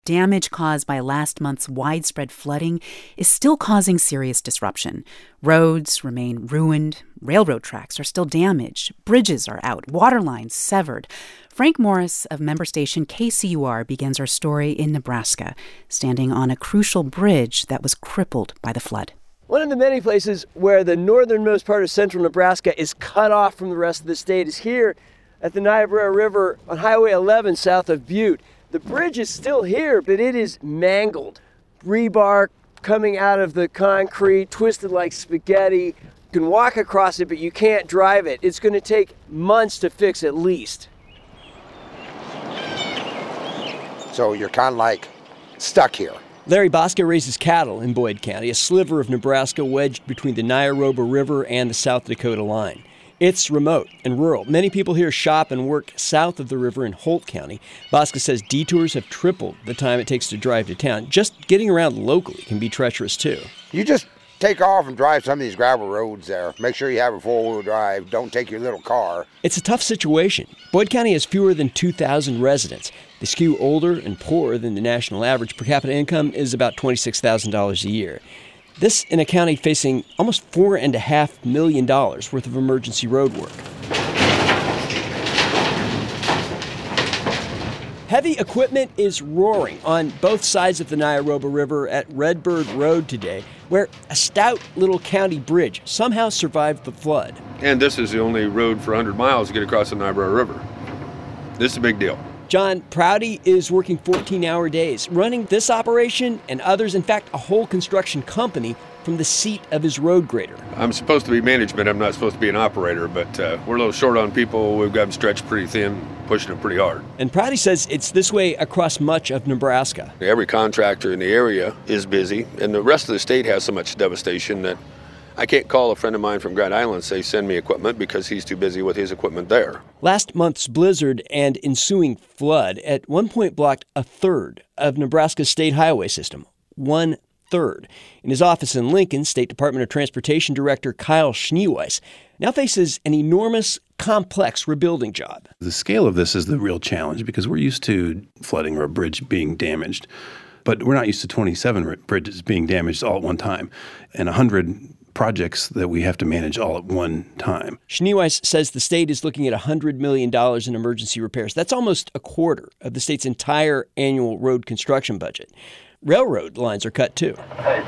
Damage caused by last month's widespread flooding is still causing serious disruption. Roads remain ruined, railroad tracks are still damaged, bridges are out, water lines severed. Frank Morris of member station KCUR begins our story in Nebraska, standing on a crucial bridge that was crippled by the flood. One of the many places where the northernmost part of central Nebraska is cut off from the rest of the state is here at the Niobrara River on Highway 11 south of Butte. The bridge is still here, but it is mangled. Rebar coming out of the concrete, twisted like spaghetti. You can walk across it, but you can't drive it. It's going to take months to fix at least. So you're kind of like stuck here. Larry Bosca raises cattle in Boyd County, a sliver of Nebraska wedged between the Niobrara River and the South Dakota line. It's remote and rural. Many people here shop and work south of the river in Holt County. Bosca says detours have tripled the time it takes to drive to town. Just getting around locally can be treacherous, too. You just take off and drive some of these gravel roads there. Make sure you have a four-wheel drive. Don't take your little car. It's a tough situation. Boyd County has fewer than 2,000 residents. They skew older and poorer than the national average. Per capita income is about $26,000 a year. This in a county facing almost $4.5 million worth of emergency road work. Heavy equipment is roaring on both sides of the Niobrara River at Redbird Road today, where a stout little county bridge somehow survived the flood. And this is the only road for 100 miles to get across the Niobrara River. This is a big deal. John Prouty is working 14-hour days, running this operation and others, in fact, a whole construction company from the seat of his road grader. I'm supposed to be management. I'm not supposed to be an operator, but we're a little short on people. We've got them stretched pretty thin, pushing them pretty hard. And Prouty says it's this way across much of Nebraska. Every contractor in the area is busy, and the rest of the state has so much devastation that I can't call a friend of mine from Grand Island and say, send me equipment, because he's too busy with his equipment there. Last month's blizzard and ensuing flood at one point blocked a third of Nebraska's state highway system. 1/3. In his office in Lincoln, State Department of Transportation Director Kyle Schneeweiss now faces an enormous, complex rebuilding job. The scale of this is the real challenge, because we're used to flooding or a bridge being damaged, but we're not used to 27 bridges being damaged all at one time and 100 projects that we have to manage all at one time. Schneeweiss says the state is looking at $100 million in emergency repairs. That's almost a quarter of the state's entire annual road construction budget. Railroad lines are cut, too.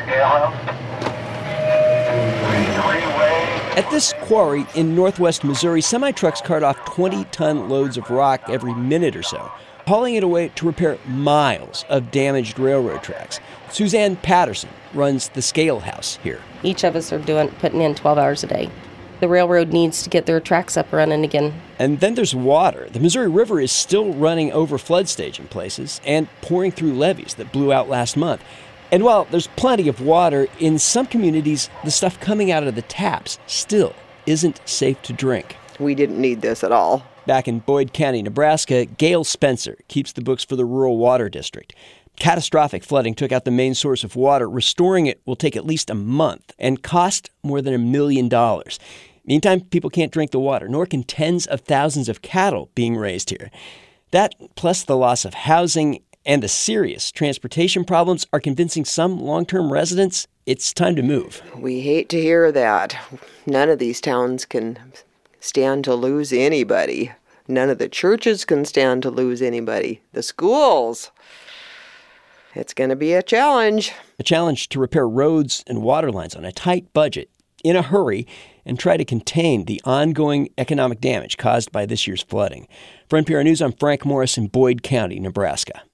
At this quarry in northwest Missouri, semi-trucks cart off 20-ton loads of rock every minute or so, hauling it away to repair miles of damaged railroad tracks. Suzanne Patterson runs the Scale House here. Each of us are putting in 12 hours a day. The railroad needs to get their tracks up running again. And then there's water. The Missouri River is still running over flood stage in places and pouring through levees that blew out last month. And while there's plenty of water, in some communities, the stuff coming out of the taps still isn't safe to drink. We didn't need this at all. Back in Boyd County, Nebraska, Gail Spencer keeps the books for the Rural Water District. Catastrophic flooding took out the main source of water. Restoring it will take at least a month and cost more than $1 million. Meantime, people can't drink the water, nor can tens of thousands of cattle being raised here. That, plus the loss of housing and the serious transportation problems, are convincing some long-term residents it's time to move. We hate to hear that. None of these towns can stand to lose anybody. None of the churches can stand to lose anybody. The schools. It's going to be a challenge. A challenge to repair roads and water lines on a tight budget, in a hurry, and try to contain the ongoing economic damage caused by this year's flooding. For NPR News, I'm Frank Morris in Boyd County, Nebraska.